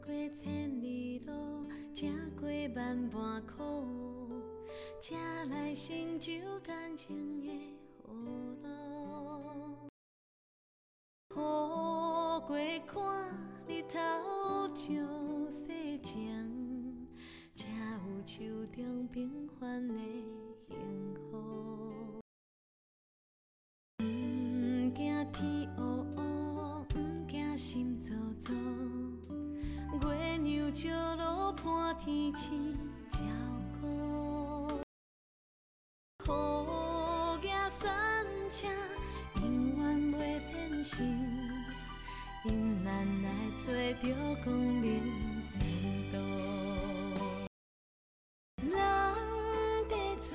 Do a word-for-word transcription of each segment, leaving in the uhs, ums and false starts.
千里路，吃过万般苦，才来成就感情的雨露。雨过看日头照世情，才有手中平凡的幸福。不惊天乌乌，不惊心糟糟。月娘照路伴天星照顾，雨行山车永远袂变心，因咱来找着光明前途。人在做，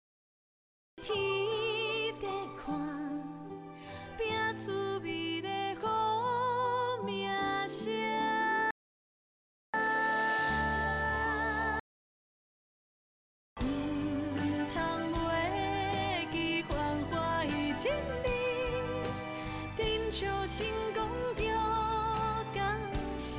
天在看，拼出美丽好名声。真理，珍惜成功着敢是，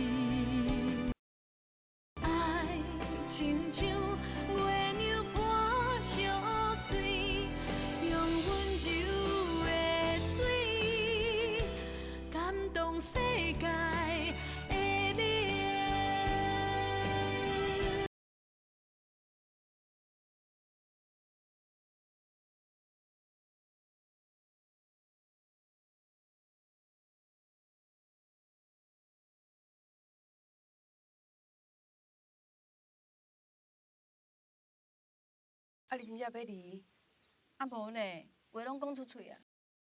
爱亲像月娘伴相随，用温柔的水感动世界的你。 啊，你真正要离？ 啊无呢，话拢讲出嘴啊。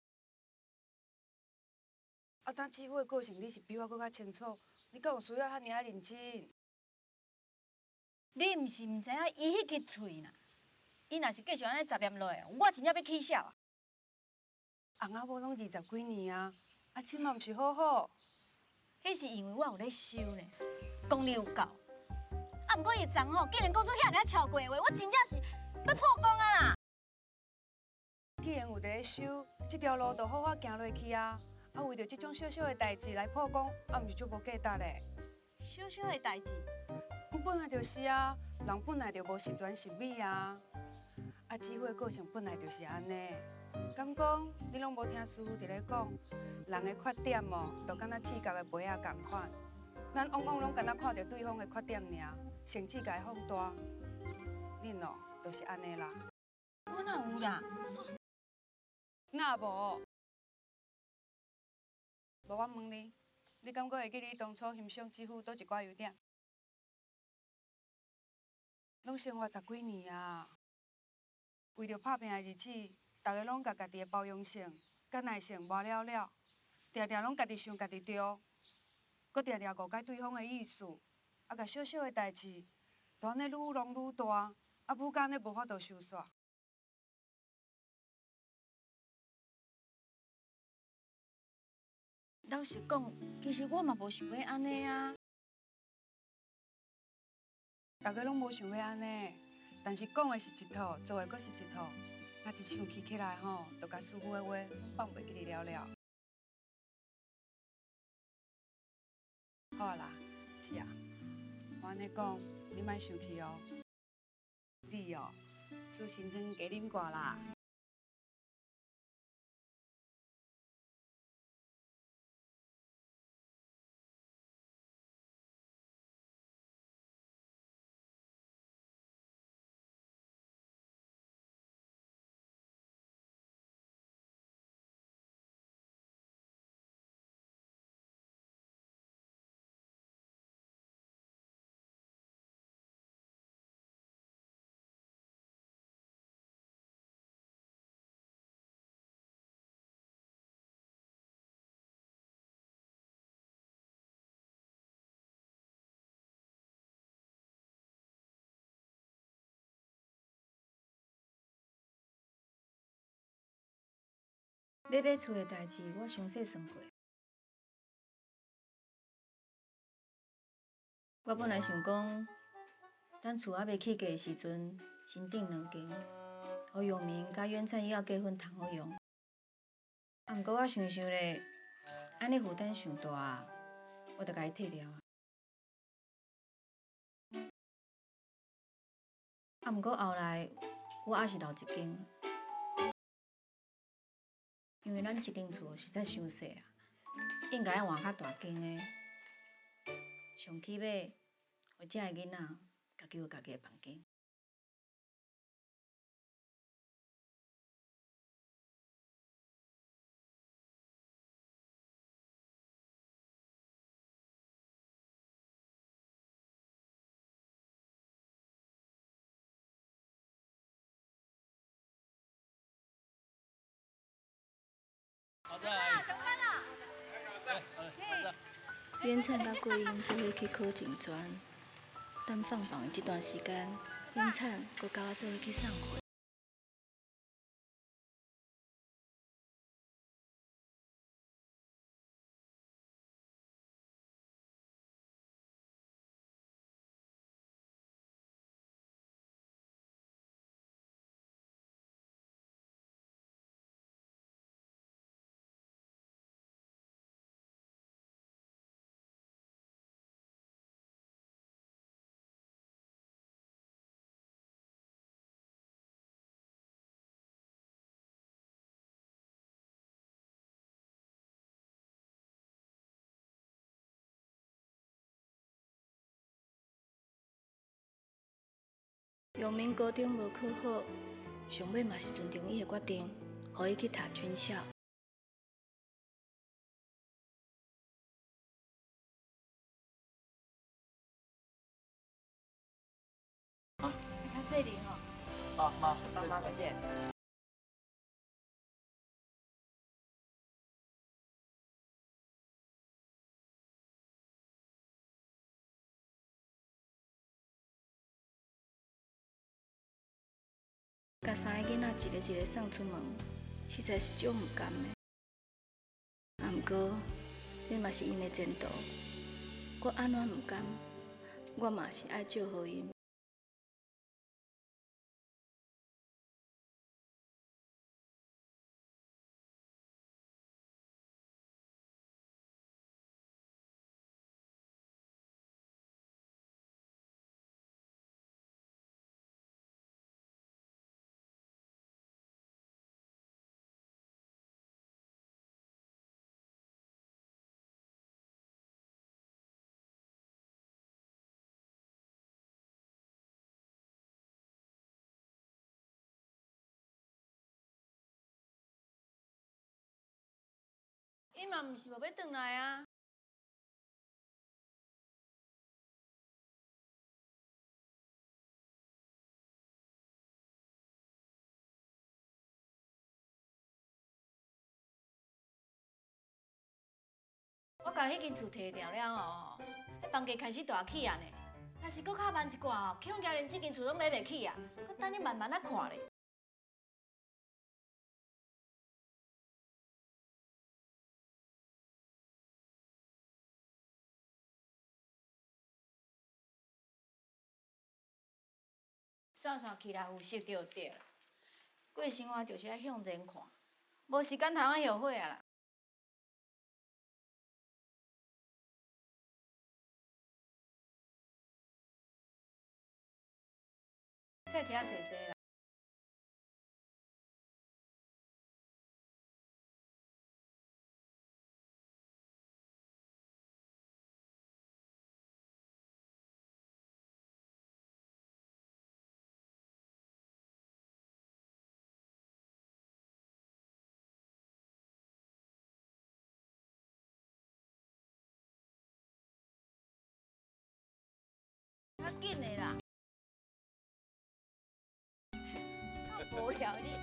啊，当姊妹个性你是比我搁较清楚，你敢有需要遐尔啊认真？ 你毋是毋知影伊迄支喙呐？伊若是继续安尼杂念落去，我真正要气笑啊！ 翁仔某拢二十几年啊，啊，亲嘛毋是好好？ 迄是因为我有咧收呢，功力有够。啊，毋过伊昨吼竟然讲出遐尔超过的话，我真正是要破功啊啦！ 既然有伫咧收，这条路就好好行落去啊！啊，为着这种小小的代志来破功，啊，毋是足无价值嘞。 小小的代志， 本来就是啊，人本来就无十全十美啊。啊，姊妹个性本来就是安尼。敢讲你拢无听师傅伫咧讲，人的缺点哦，就敢若气角的杯仔共款。咱往往拢敢若看到对方的缺点尔，甚至甲伊放大。恁哦，就是安尼啦。 我哪有啦？ 那无？无我问你，你敢阁会记你当初欣赏姊夫倒一寡优点？拢生活十几年啊，为着拍拼的日子，大家拢甲家己的包容性、甲耐性磨了了，定定拢家己想家己对，搁定定误解对方的意思，啊，甲小小的代志，就安尼愈弄愈大，啊，母甲安尼无法度收煞。 老实讲，其实我嘛无想要安尼啊。 大家拢无想要安尼，但是讲的是一套，做的阁是一套。若一生气起来吼，就甲师傅的话拢放袂记哩了了。好啊啦，姐啊，我安尼讲，你莫生气哦。你哦，煮心汤加啉寡啦。 要买厝的代志，我详细算过。我本来想讲，等厝还未起价的时阵，先订两间，互永明甲远灿以后结婚通好用。啊，毋过我想想咧，安尼负担伤大，我着甲伊退掉啊。 啊，毋过后来我还是留一间，因为咱即间厝实在伤细啊，应该要换较大间的，上起码互遮个囡仔家己有家己的房间。远灿甲桂英做伙去考警专，等放放的这段时间，远灿佮甲我做伙去送货。阳明高中无考好，上尾嘛是尊重伊的决定，予伊去读军校。哦，较细粒吼。 妈妈， 妈妈再见。 甲三个囡仔一个一个送出门，实在是足毋甘的。啊，毋过这嘛是因的前途，我安怎毋甘，我嘛是爱祝福因。伊嘛毋是无要转来啊。我甲迄间厝摕掉了后，迄房价开始大起啊呢。若是搁较慢一寡吼，恐惊连即间厝拢买袂起啊。搁等你慢慢啊看咧。算算起来有熟就对了。过生活就是爱向前看，无时间通啊后悔啊啦。菜食细细啦。较紧的啦。无聊你。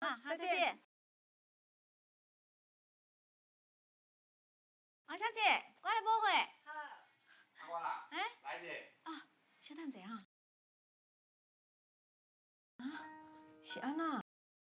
好，好，再见。王小姐，我来报会。 好，我啦。哎，来者。 啊，小等者哈。啊，是安那？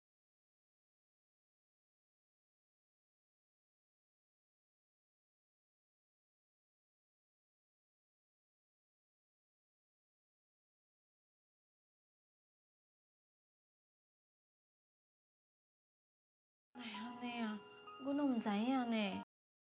哎呀，安尼啊，我拢唔知影呢。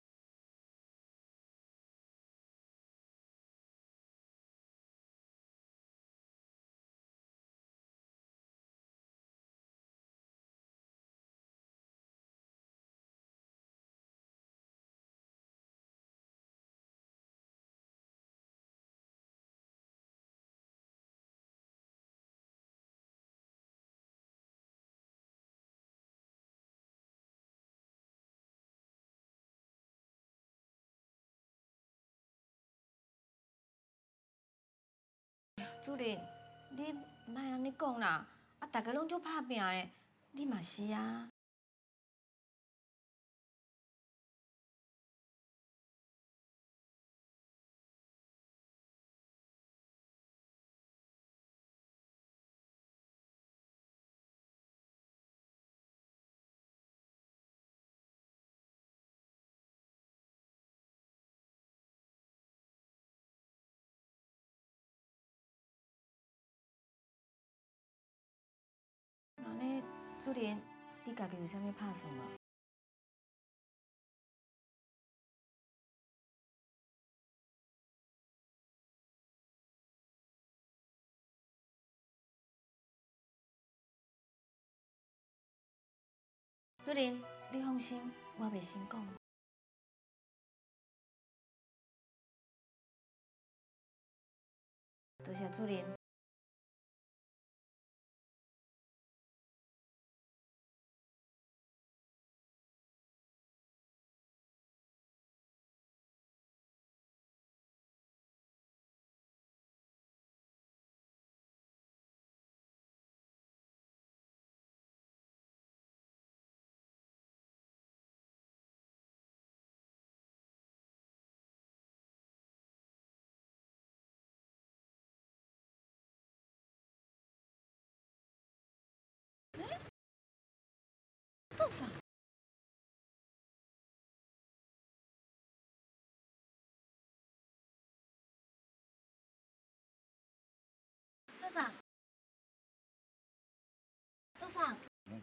主任，你莫安尼讲啦，啊，大家拢足拍拼的，你嘛是啊。安尼，主任，你家己有啥物打算无？主任，你放心，我袂先讲。多谢主任。做啥？做啥？做啥？ 嗯。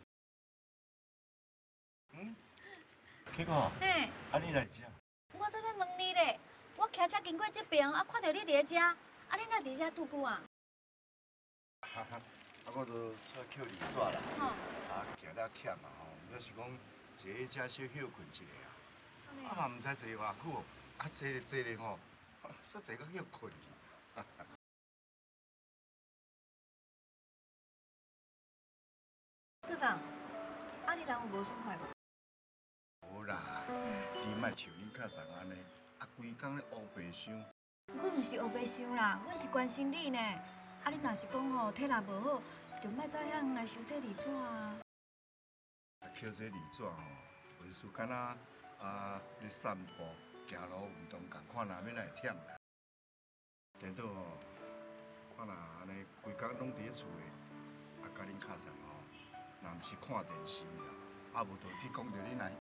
嗯。K 哥。 嘿。 啊，你来遮？ 我做要问你咧，我骑车经过这边，啊，看到你伫咧遮，啊，你哪伫遮拄久啊？ 哈哈，啊，我都出来捡二刷啦。吼。啊，行了忝啊吼，要是讲坐喺遮小休困一下啊。啊嘛唔知坐偌久，啊坐咧坐咧吼，煞坐到休困去。哈哈。 做啥？啊，你人有无爽快无？ 无啦，你莫像你较上安尼，啊规工咧乌白想。 我毋是乌白想啦，我是关心你呢。啊，你若是讲吼体力无好，就莫再向来收这二纸啊。 捡这二纸吼，袂输敢若啊咧散步、行路运动共款啦，免来忝啦。颠倒吼，我若安尼规工拢伫咧厝诶，啊，甲恁较上吼，若毋是看电视啦，啊无就去讲着恁来。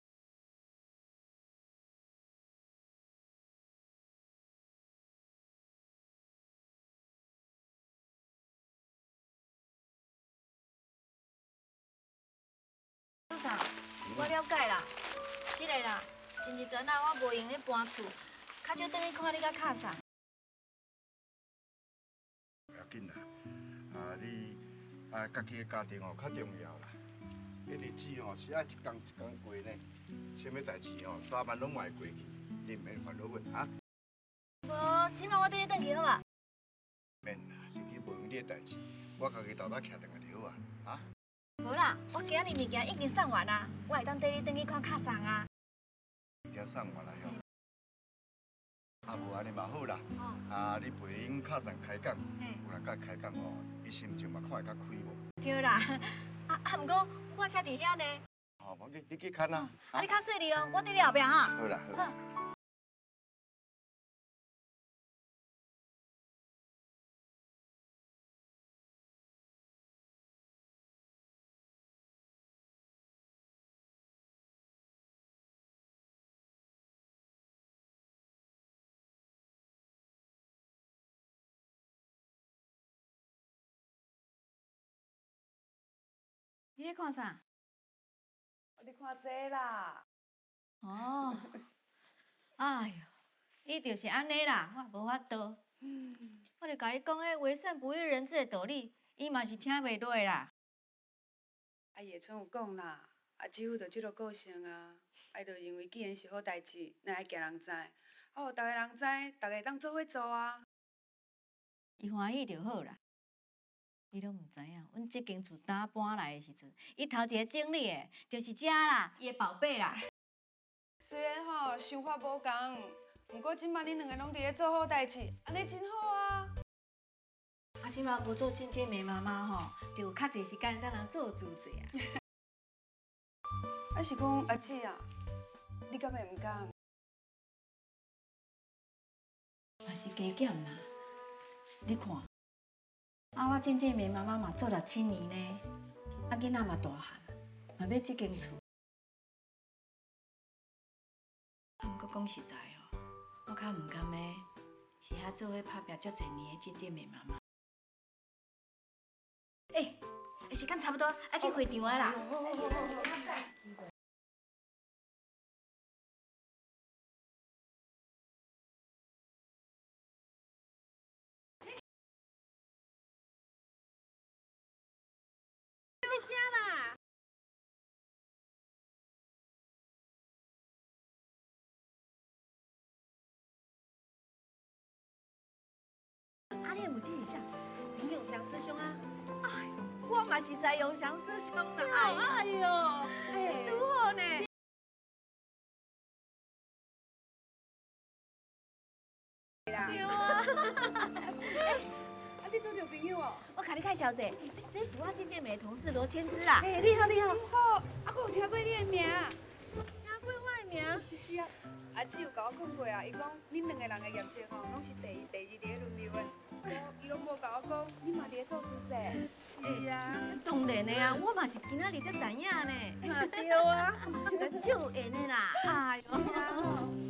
做啥？我了解啦。是的啦，前一阵啊，我无闲咧搬厝，较少等去看你甲卡送。 不要紧啦，啊你啊家己的家庭哦较重要啦。迄日子吼是爱一天一天过呢，啥物代志吼早晚拢会过去，你毋免烦恼问啊。 无，即摆我等你转去好啊。 免啦，你去忙你的代志，我家己豆豆徛等下就好啊，啊？ 无啦，我今日物件已经送完啦，我会当带你转去看卡送啊。 物件送完来吼，啊无安尼嘛好啦，啊你陪恁卡送开讲，有人甲开讲吼，伊心情嘛看会较开无？ 对啦，啊啊啊，毋过我车伫遐呢。 好，我去，你去看啊。 啊，你较细腻哦，我伫你后壁哈。 好啦，好啦。 你咧看啥？ 我伫看这啦。 哦，哎哟，伊就是安尼啦，我无法度。我就甲伊讲，迄为善不欲人知的道理，伊嘛是听袂落啦。 啊，叶春有讲啦，啊，姊夫就即落个性啊，啊，就认为既然是好代志，那爱惊人知，啊，互逐个人知，逐个当做伙做啊。 伊欢喜就好啦。你拢毋知影，阮即间厝刚搬来的时阵，伊头一个整理的，就是遮啦，伊的宝贝啦。 虽然吼想法无共，不过即摆恁两个拢伫咧做好代志，安尼真好啊。 啊，即马无做渐渐妹妈妈吼，就有较侪时间当人做主者啊。 啊是讲阿姊啊，你敢会毋甘？ 嘛是加减啦，你看，啊我渐渐妹妈妈嘛做六七年呢，啊囡仔嘛大汉，嘛要即间厝。啊，毋过讲实在哦，我较毋甘的是遐做伙拍拼足侪年的渐渐妹妈妈。诶、欸，时间差不多，爱去会场啊啦。啊，你的母亲是啥？林永祥师兄啊！哎，我嘛是知永祥师兄啦！哎呦，哎呦，真拄好呢！是啊！ 啊，你拄着朋友哦？ 我甲你介绍者，这是我渐渐妹的同事罗千枝啦。 哎，你好，你好，好，啊，我有听过你的名。 听过我的名？ 是啊，阿姊有甲我讲过啊，伊讲恁两个人的业绩吼，拢是第第二伫轮流的。伊拢无甲我讲，你嘛伫咧做主者。 是啊，当然的啊，我嘛是今仔日才知影呢。 啊，对啊， 实在足有缘的啦。哎呦。 是啊。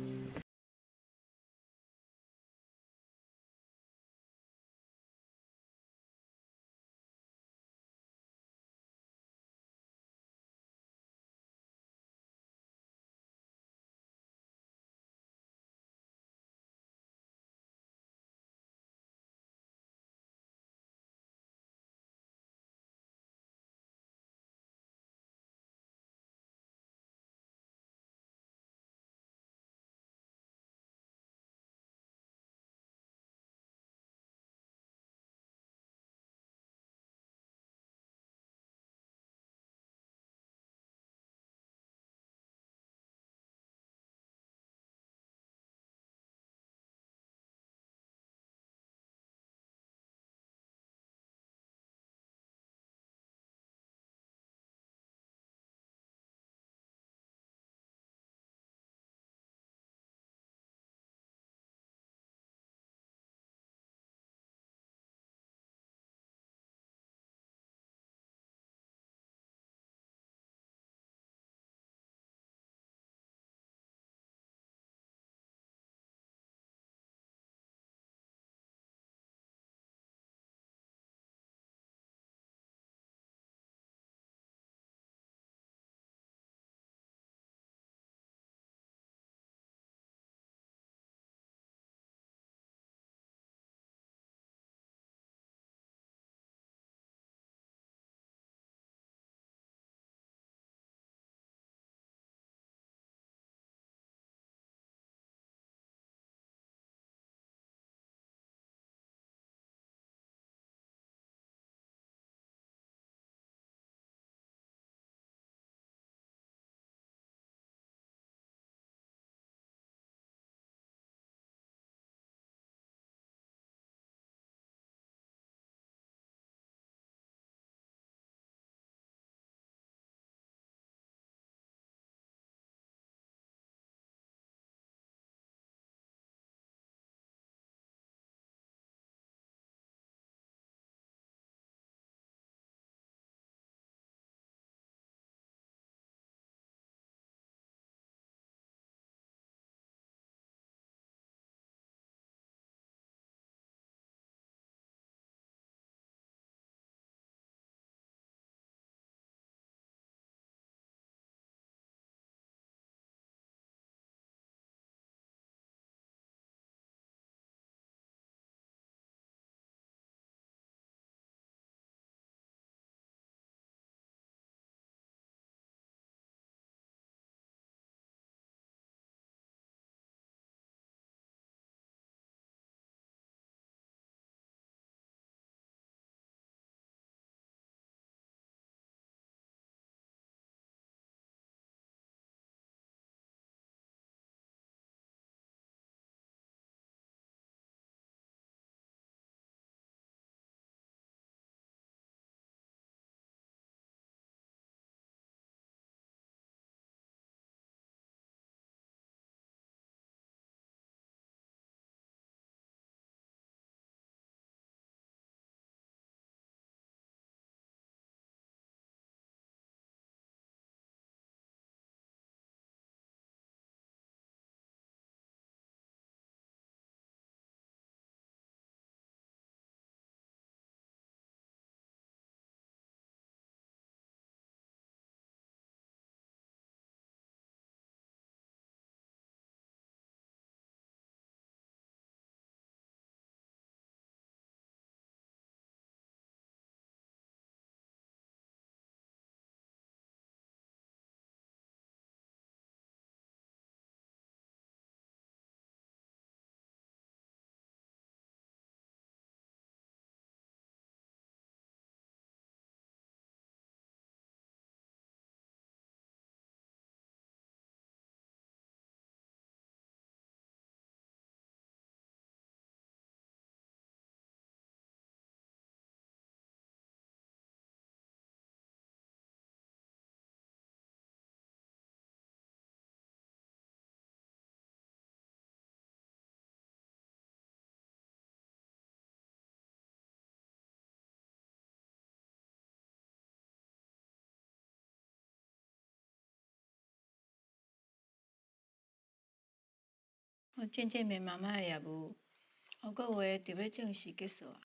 我见见面妈妈的业务，后个月就要正式结束啊。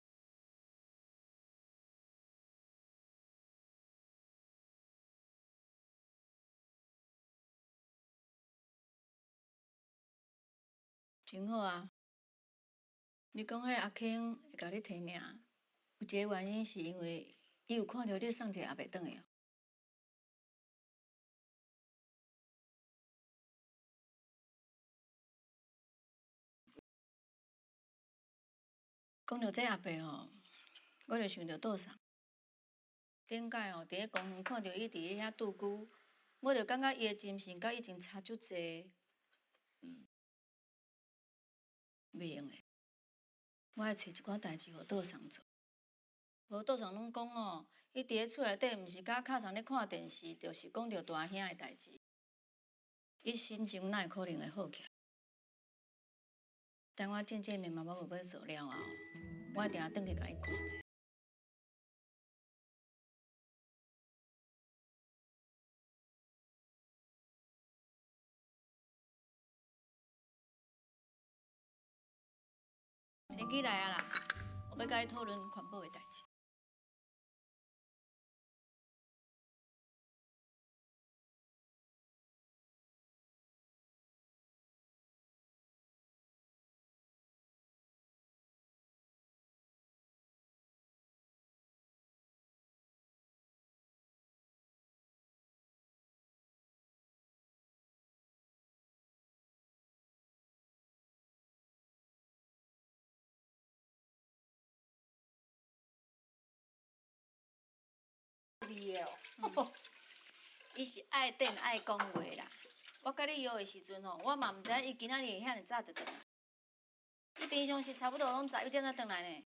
真好啊！你讲迄阿庆会甲你提名，有一个原因是因为伊有看到你送一个也袂转的哦。讲到这阿伯吼，我就想到倒送。顶摆吼，伫咧公园看到伊伫咧遐拄久，我就感觉伊的精神甲以前差足济。嗯，袂用诶，我爱找一寡代志互倒送做。无倒送拢讲哦，伊伫咧厝内底，毋是甲敲送咧看电视，就是讲着大兄的代志。伊心情哪会可能会好起来？等我见见面嘛，我无要做了后，我一定转去甲伊讲者。先起来啊啦！我要甲伊讨论环保的代志。你哦，伊是爱顶爱讲话啦。我甲你约的时阵吼，我嘛毋知影伊今仔日会遐尼早就倒来。伊平常时差不多拢十一点才倒来呢。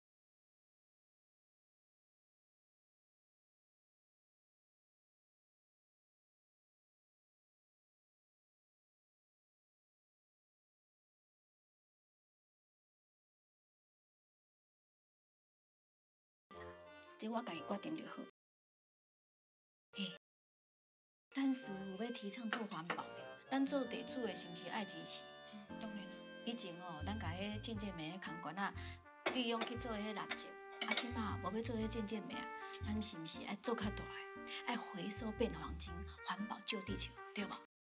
这我家己决定就好。嘿，咱师傅要提倡做环保的，咱做地主的是毋是爱支持？嗯，当然啦。以前哦，咱家迄渐渐梅的空管啊，利用去做迄垃圾，啊，即马无要做迄渐渐梅啊，咱是毋是爱做较大的，爱回收变黄金，环保救地球，对无？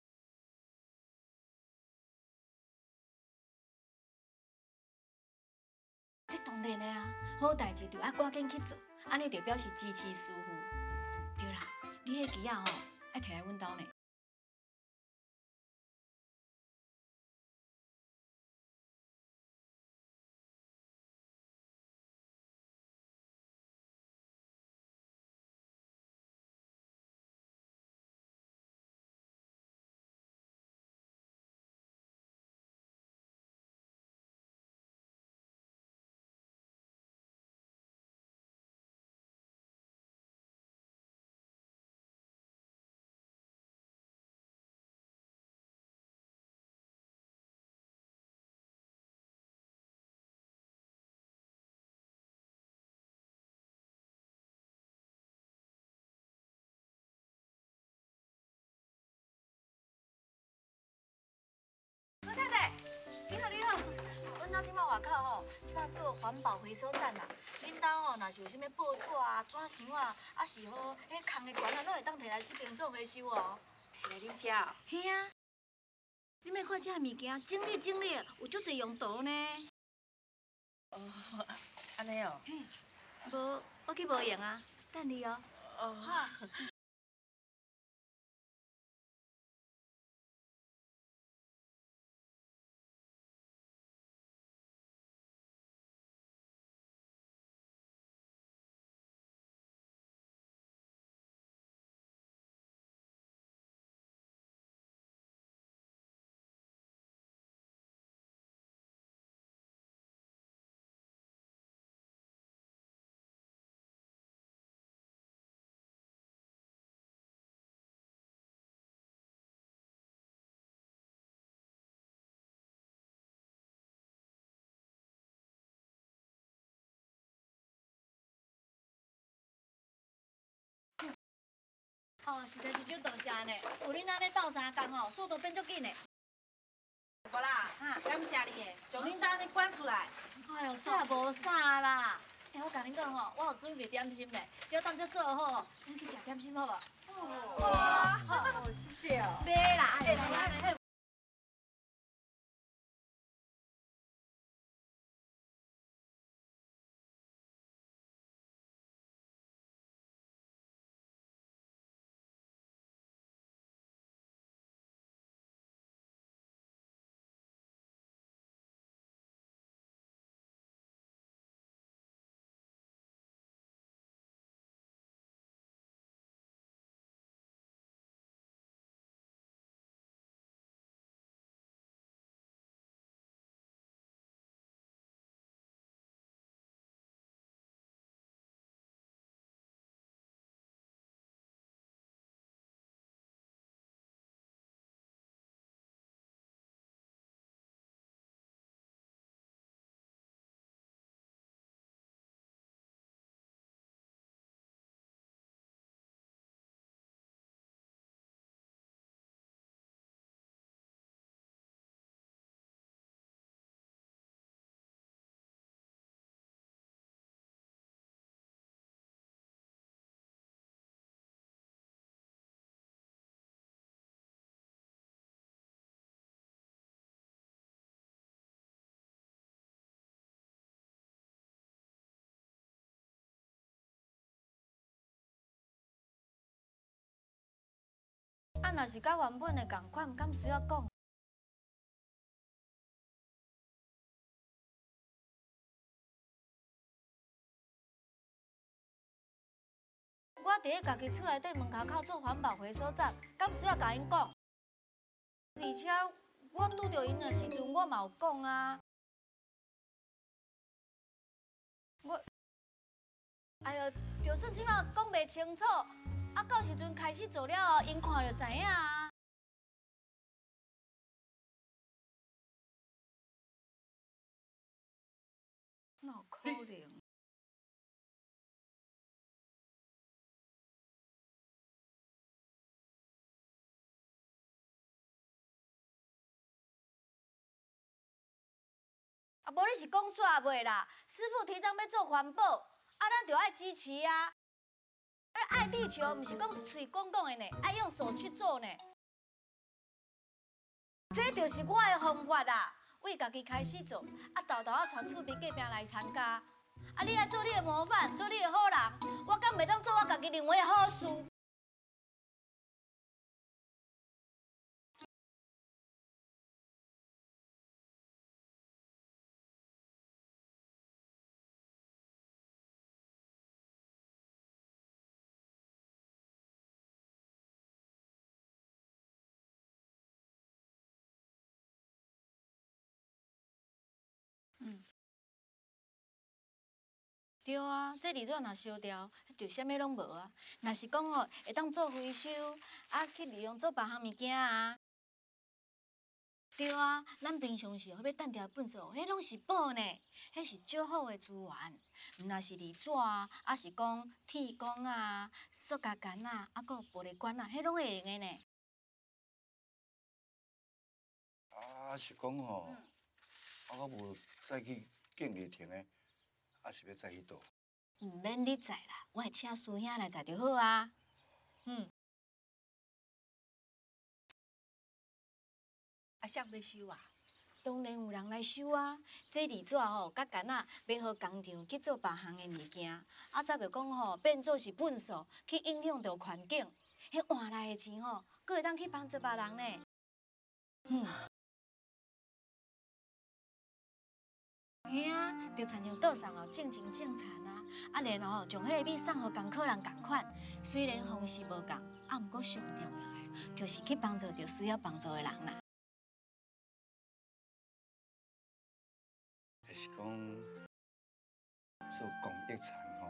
这当然的啊，好代志就爱赶紧去做，安尼就表示支持师傅。对啦，你迄机啊吼，爱摕来阮兜呢。老太太，你好，你好。阮兜即摆外口吼，即摆做环保回收站啦。恁兜吼，若是有啥物报纸啊、纸箱啊，啊是吼，迄空的罐啊，拢会当摕来这边做回收哦。 摕来恁遮哦。 嘿啊，你莫看这物件，整理整理，有足侪用途呢。 哦，安尼哦。 嘿，无，我去无用啊，等你哦。 哦。 好。哦，实在是足多谢呢。有恁安尼斗相共吼，速度变足紧的。 无啦，感谢你诶，将恁当日赶出来。 哎呦，这也无啥啦。哎，我甲恁讲吼，我有准备点心咧，小当才做好吼，咱去食点心好无？ 哇，好，谢谢哦。 买啦，哎来来来。啊，若是甲原本的共款，敢需要讲？我伫咧家己厝内底门口口做环保回收站，敢需要甲因讲？而且我拄着因的时阵，我嘛有讲啊。我，哎呦，就算即马讲袂清楚，啊，到时阵开始做了后，因看就知影啊。哪有可能？啊，无你是讲煞袂啦？师傅提倡要做环保，啊，咱就爱支持啊！爱地球，毋是讲嘴讲讲的呢，爱用手去做呢。这就是我的方法啦，为家己开始做，啊，豆豆啊传厝边隔壁来参加。啊，你爱做你的模范，做你的好人，我敢袂当做我家己认为的好事？嗯，对啊，这二纸若烧掉，就啥物拢无啊。若是讲哦，会当做回收，啊去利用做别项物件啊。对啊，咱平常时要等掉粪扫，迄拢是宝呢，迄是少好的资源。毋若是二纸啊，啊是讲铁管啊、塑胶杆啊，啊搁玻璃管啊，迄拢会用的呢。 啊，是讲吼，啊，我无再去建议亭的，啊是要再去倒？ 毋免你载啦，我会请师兄来载就好啊。嗯。 啊，谁要收啊？ 当然有人来收啊！这二纸吼，甲杆仔要互工厂去做别项的物件，啊，则着讲吼变做是粪扫，去影响着环境。迄换来的钱吼，阁会当去帮助别人呢。嗯。嘿啊，着亲像岛上哦，种情种田啊，啊，然后将迄个米送互工课人共款。虽然方式无共，啊，毋过上重要的，就是去帮助着需要帮助的人啦。 还是讲做公益田吼？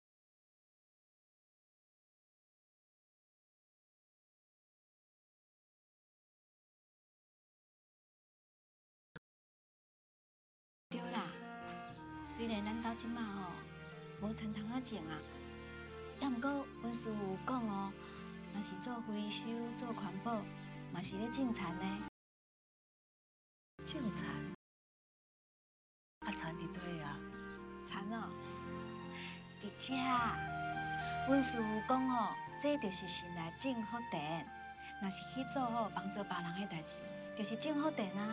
对啦，虽然咱兜即马吼无田通啊种啊，也毋过阮师傅有讲哦，若是做回收、做环保，嘛是咧种田呢。 种田，啊田伫底啊？ 田哦，伫遮。阮师傅讲哦，这就是神来种福田。若是去做好帮助别人的代志，就是种福田啊。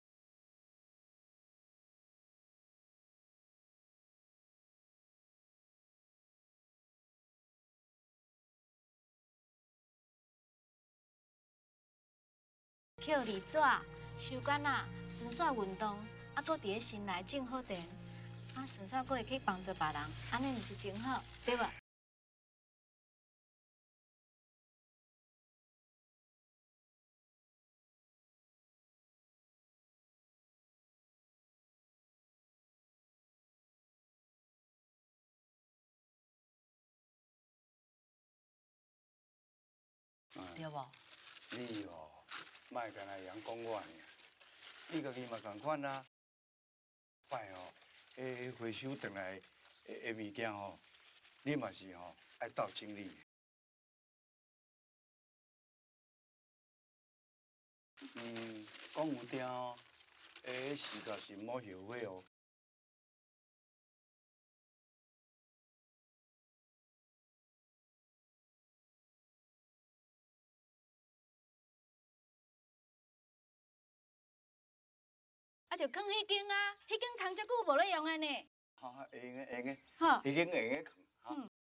捡梨纸、收干啊，顺续运动，啊，搁伫咧心内种福田，啊，顺续搁会去帮助别人，安尼毋是真好，对无？ 对无？ 你哦，莫干那样讲我尔，你家己嘛共款啊。摆哦，诶，回收回来诶诶物件吼，你嘛是吼爱斗整理。嗯，讲有定哦，诶，时甲是莫后悔哦。 啊，就放迄间啊，迄间空遮久无咧用的呢。 哈，会用诶，会用诶， 好， 已经会用诶，哈。 嗯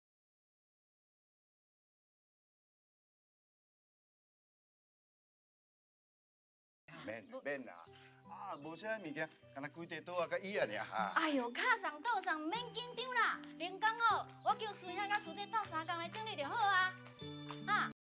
免免啦，啊，无啥物件，干那几块刀啊，甲椅啊尔哈。 哎呦，卡上倒上，免紧张啦。连工哦，我叫孙兄甲苏姐斗相共来整理就好啊。啊。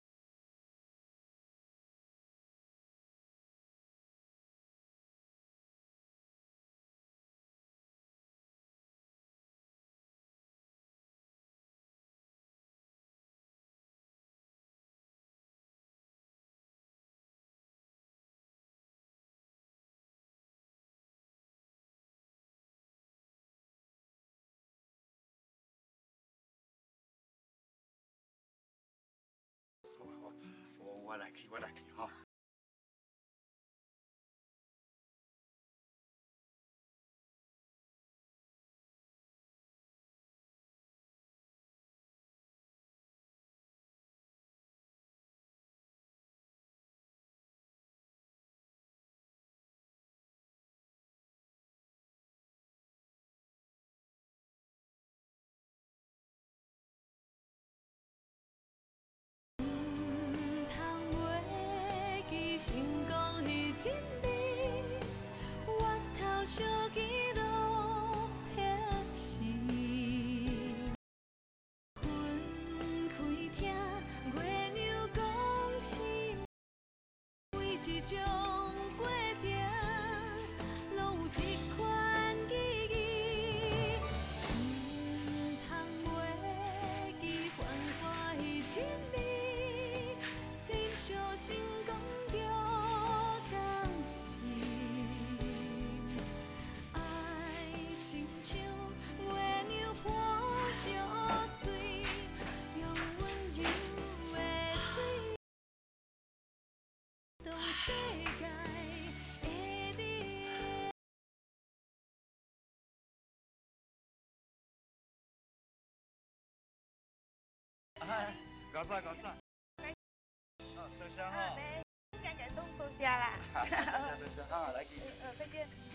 我我来去，我来去吼。 通袂记成功迄一日，我头烧起落魄时，分开听月娘讲心，每一种过程，拢有一款意义。唔通袂记繁华迄一暝，珍惜成功着当时。爱亲像月娘伴相随，用温柔的水，动世界的你。 哎，搞啥搞啥？啊，多谢哈。 感感动多谢啦。 多谢多谢哈，来去。 呃，再见。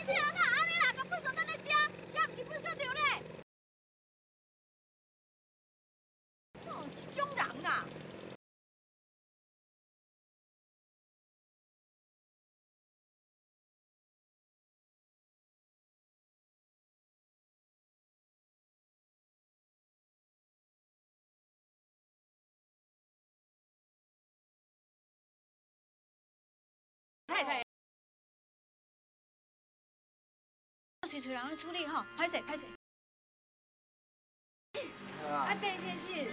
听啦，安尼啦，甲粪扫等咧食，这毋是粪扫场咧。哦，这种人啊！太太， 随找人去处理吼，歹势歹势。 啊，邓先生。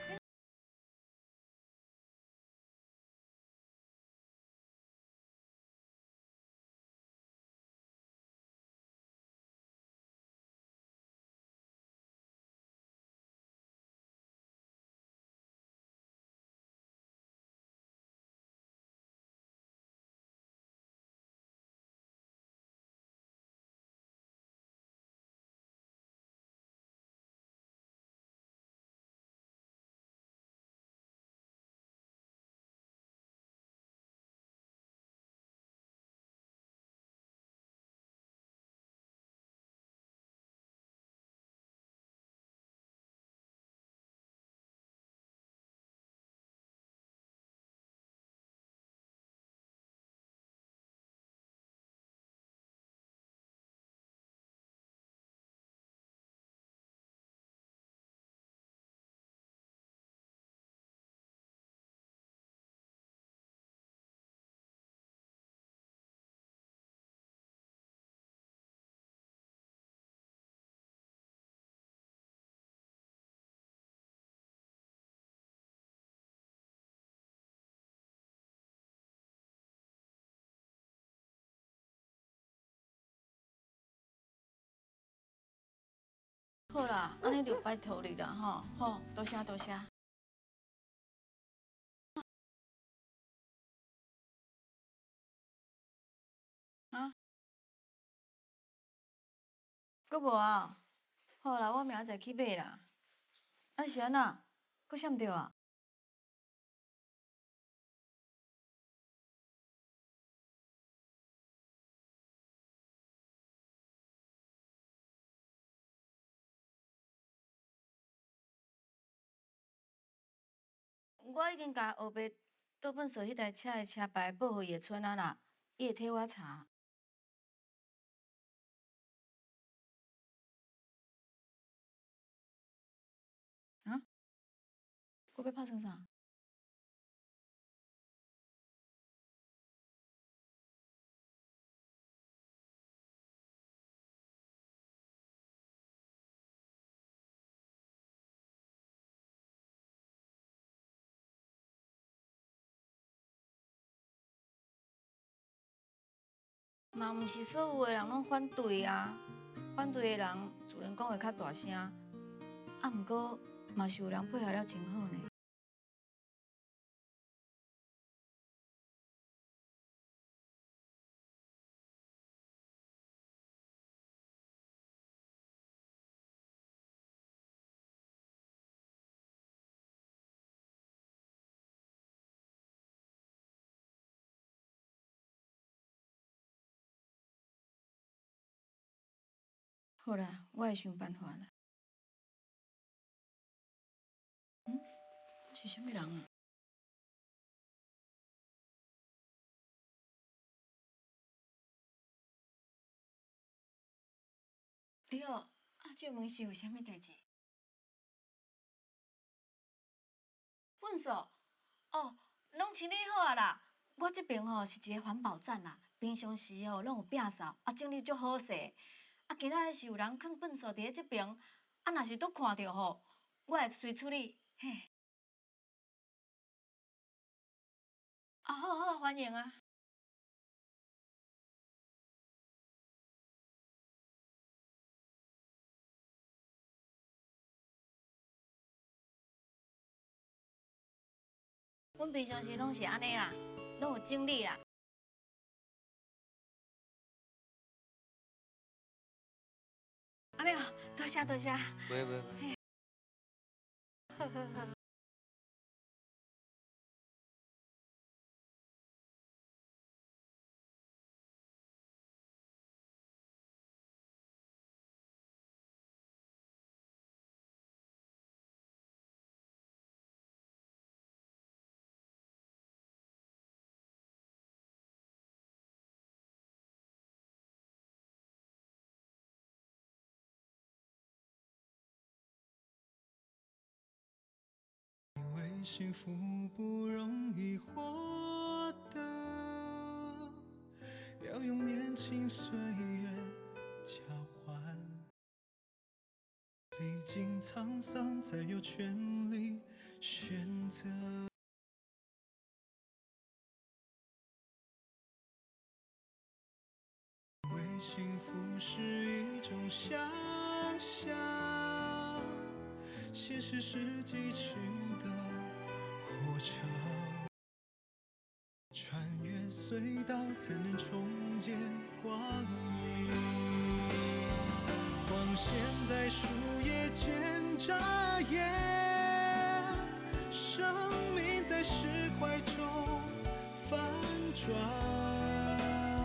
好啦，安尼就拜托你啦吼，好，多谢多谢。啊？搁无啊？好啦，我明仔载去买啦。啊是安那？搁啥毋对啊？我已经甲后壁倒粪扫迄台车的车牌报互伊的村仔啦，伊会替我查。啊？我要拍成啥？嘛，毋是所有的人拢反对啊，反对的人自然讲会较大声，啊，毋过嘛是有人配合了真好呢。好啦，我会想办法啦。嗯，是啥物人啊？你好，啊，这门是有啥物代志？粪扫？哦，拢清理好啊啦。我这边吼是一个环保站啦，平常时吼拢有摒扫，啊整理足好势。啊，今仔日是有人放粪扫伫咧这边，啊，若是拄看到吼，我会随处理。嘿。啊，好好，欢迎啊。阮平常时拢是安尼啦，拢有整理啦。安尼哦，多谢多谢。 袂袂袂。 好好好。 幸福不容易获得，要用年轻岁月交换。历经沧桑，才有权利选择。为幸福是一种想象，现实是崎岖的火车，穿越隧道才能重见光明。光线在树叶间眨眼，生命在释怀中翻转。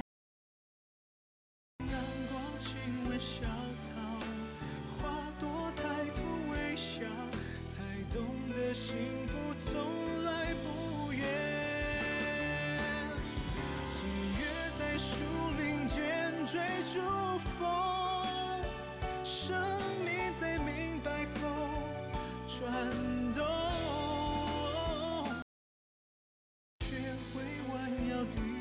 阳光亲吻小草，花朵抬头微笑，才懂得幸福从来不远。岁月在树林间追逐风，生命在明白后转动，学会弯腰低